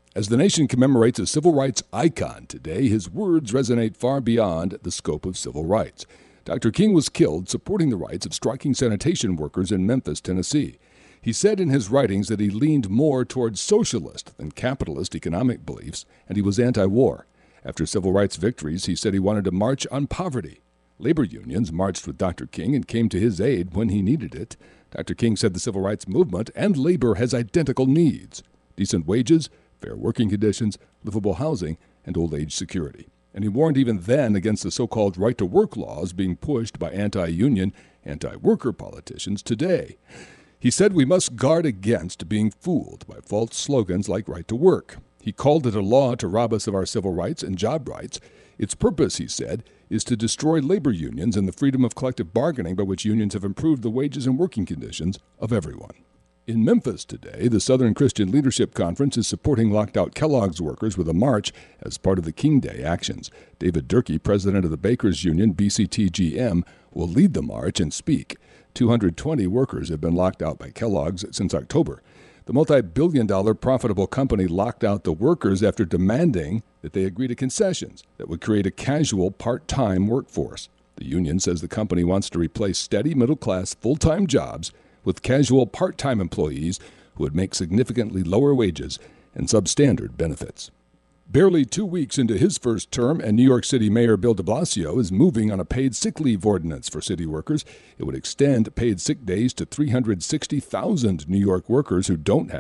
As the nation commemorates a civil rights icon today, his words resonate far beyond the scope of civil rights. Doctor King was killed supporting the rights of striking sanitation workers in Memphis, Tennessee. He said in his writings that he leaned more towards socialist than capitalist economic beliefs, and he was anti-war. After civil rights victories, he said he wanted to march on poverty. Labor unions marched with Doctor King and came to his aid when he needed it. Doctor King said the civil rights movement and labor has identical needs: decent wages, fair working conditions, livable housing, and old age security. And he warned even then against the so-called right-to-work laws being pushed by anti-union, anti-worker politicians today. He said we must guard against being fooled by false slogans like right to work. He called it a law to rob us of our civil rights and job rights. Its purpose, he said, is to destroy labor unions and the freedom of collective bargaining by which unions have improved the wages and working conditions of everyone. In Memphis today, the Southern Christian Leadership Conference is supporting locked-out Kellogg's workers with a march as part of the King Day actions. David Durkee, president of the Bakers Union, B C T G M, will lead the march and speak. two hundred twenty workers have been locked out by Kellogg's since October. The multi-billion dollar profitable company locked out the workers after demanding that they agree to concessions that would create a casual part-time workforce. The union says the company wants to replace steady middle-class full-time jobs with casual part-time employees who would make significantly lower wages and substandard benefits. Barely two weeks into his first term, and New York City Mayor Bill de Blasio is moving on a paid sick leave ordinance for city workers. It would extend paid sick days to three hundred sixty thousand New York workers who don't have